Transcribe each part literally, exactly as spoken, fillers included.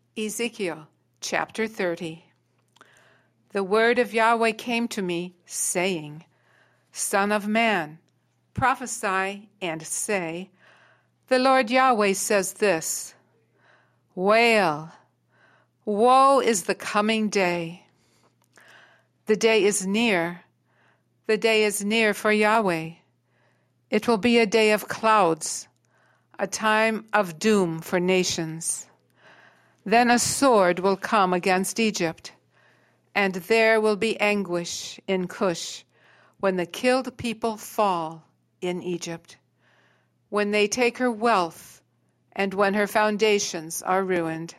Ezekiel chapter thirty. The word of Yahweh came to me, saying, Son of man, prophesy and say, The Lord Yahweh says this, Wail, woe is the coming day. The day is near, the day is near for Yahweh. It will be a day of clouds, a time of doom for nations. Then a sword will come against Egypt, and there will be anguish in Cush when the killed people fall in Egypt, when they take her wealth, and when her foundations are ruined.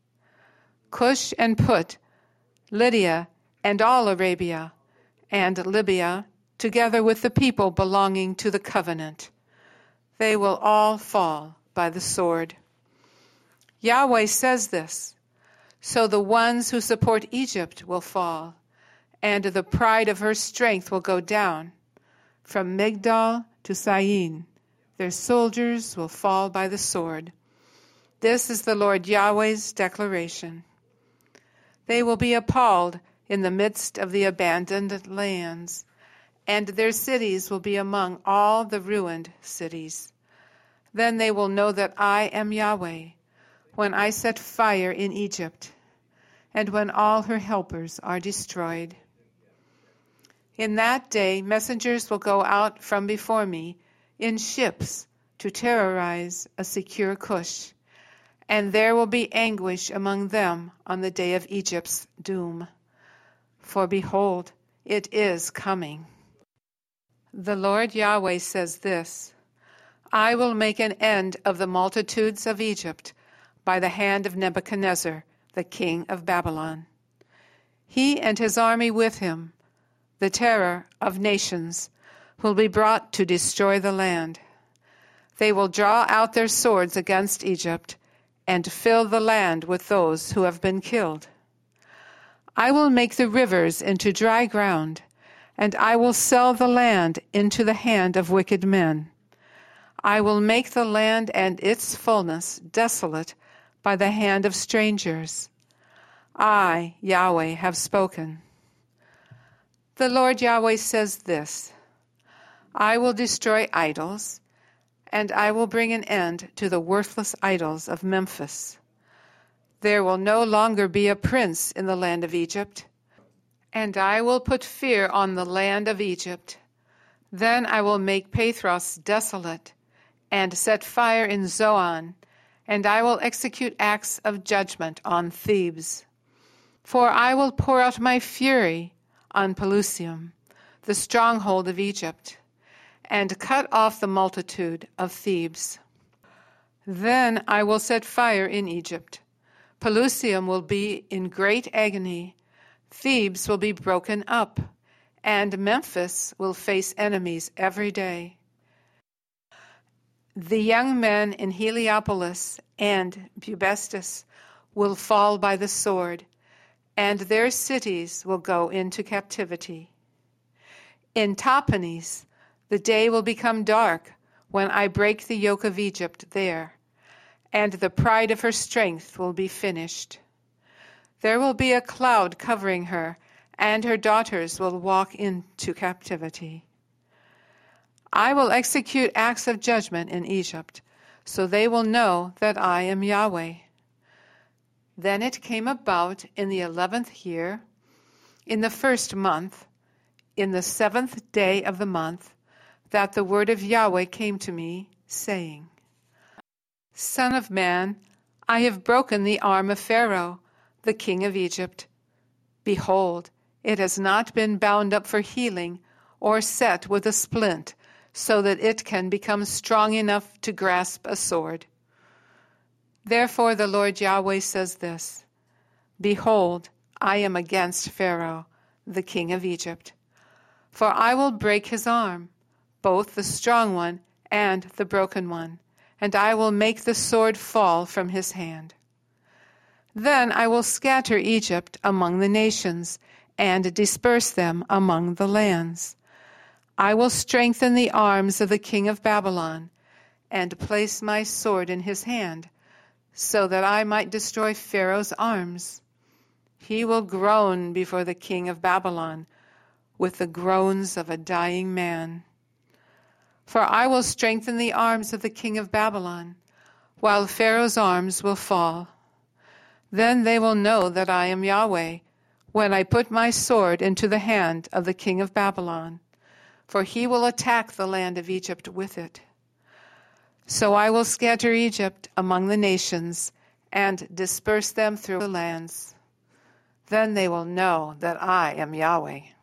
Cush and Put, Lydia, and all Arabia, and Libya, together with the people belonging to the covenant, they will all fall by the sword. Yahweh says this, so the ones who support Egypt will fall, and the pride of her strength will go down. From Migdol to Syene, their soldiers will fall by the sword. This is the Lord Yahweh's declaration. They will be appalled in the midst of the abandoned lands, and their cities will be among all the ruined cities. Then they will know that I am Yahweh, when I set fire in Egypt, and when all her helpers are destroyed. In that day messengers will go out from before me in ships to terrorize a secure Cush, and there will be anguish among them on the day of Egypt's doom. For behold, it is coming. The Lord Yahweh says this, I will make an end of the multitudes of Egypt by the hand of Nebuchadnezzar, the king of Babylon. He and his army with him, the terror of nations, will be brought to destroy the land. They will draw out their swords against Egypt and fill the land with those who have been killed. I will make the rivers into dry ground, and I will sell the land into the hand of wicked men. I will make the land and its fullness desolate by the hand of strangers. I, Yahweh, have spoken. The Lord Yahweh says this, I will destroy idols, and I will bring an end to the worthless idols of Memphis. There will no longer be a prince in the land of Egypt, and I will put fear on the land of Egypt. Then I will make Pathros desolate, and set fire in Zoan, and I will execute acts of judgment on Thebes. For I will pour out my fury on Pelusium, the stronghold of Egypt, and cut off the multitude of Thebes. Then I will set fire in Egypt. Pelusium will be in great agony. Thebes will be broken up, and Memphis will face enemies every day. The young men in Heliopolis and Bubastis will fall by the sword, and their cities will go into captivity. In Tahpanhes, the day will become dark when I break the yoke of Egypt there, and the pride of her strength will be finished. There will be a cloud covering her, and her daughters will walk into captivity. I will execute acts of judgment in Egypt, so they will know that I am Yahweh. Then it came about in the eleventh year, in the first month, in the seventh day of the month, that the word of Yahweh came to me, saying, Son of man, I have broken the arm of Pharaoh, the king of Egypt. Behold, it has not been bound up for healing or set with a splint, so that it can become strong enough to grasp a sword. Therefore the Lord Yahweh says this, Behold, I am against Pharaoh, the king of Egypt. For I will break his arm, both the strong one and the broken one, and I will make the sword fall from his hand. Then I will scatter Egypt among the nations, and disperse them among the lands. I will strengthen the arms of the king of Babylon, and place my sword in his hand, so that I might destroy Pharaoh's arms. He will groan before the king of Babylon with the groans of a dying man. For I will strengthen the arms of the king of Babylon, while Pharaoh's arms will fall. Then they will know that I am Yahweh, when I put my sword into the hand of the king of Babylon, for he will attack the land of Egypt with it. So I will scatter Egypt among the nations and disperse them through the lands. Then they will know that I am Yahweh.